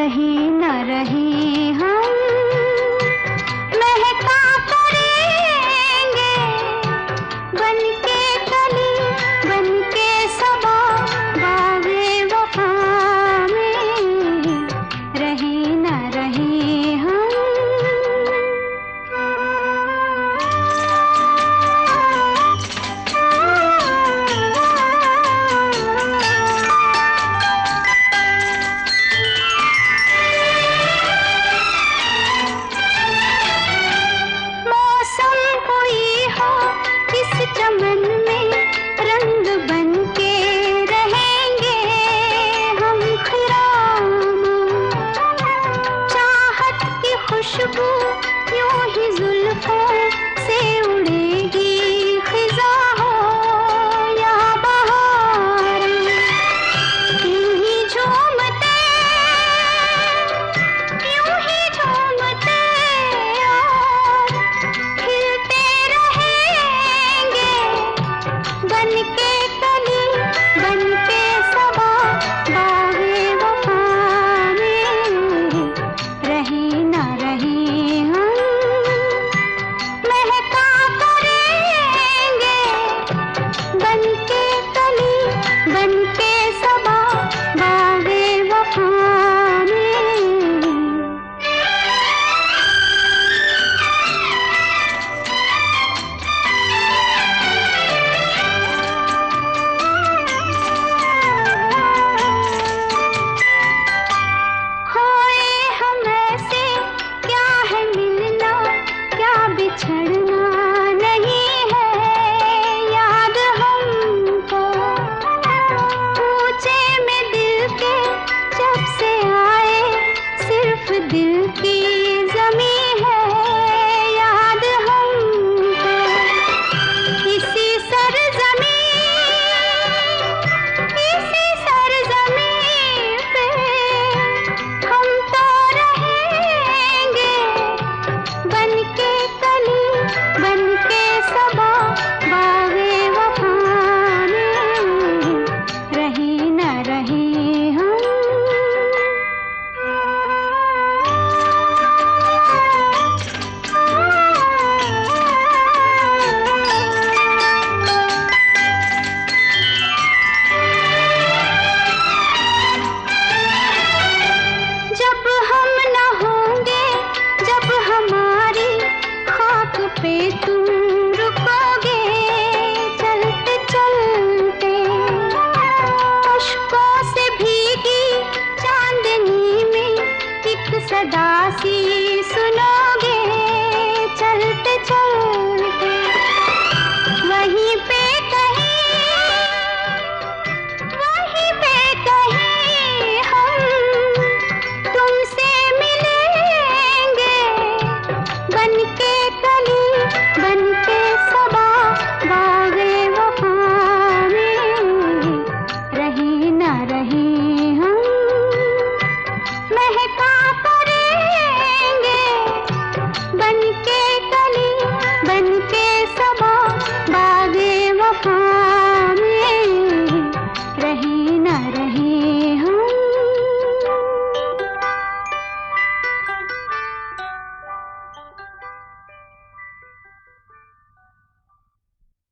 रही न रही हम महका करेंगे, बनके कली बनके सबा बागे वफा में रही न रही हम। चमन में रंग बनके रहेंगे हम खिरामा, चाहत की खुशबू यूं ही जुल्फों से उड़ेगी खिजा हो या बहार, यूं ही झूमते और खिलते रहेंगे, बनके कली बनके सबा बागे वफा में रही न रही हम महका करेंगे, बनके कली बनके सबा बागे वफा में। बिछड़ना नहीं है याद हमको, पूछे में दिल के जब से आए सिर्फ दिल की जमी है याद हमको। इसी सरजमी पे हम तो रहेंगे, बनके बनके सबा बागे वफा में रही न रही हम। जब हम न होंगे, जब हमारी खाक पे तुम रुकोगे चलते चलते, अश्कों से भीगी चांदनी में एक सदा सी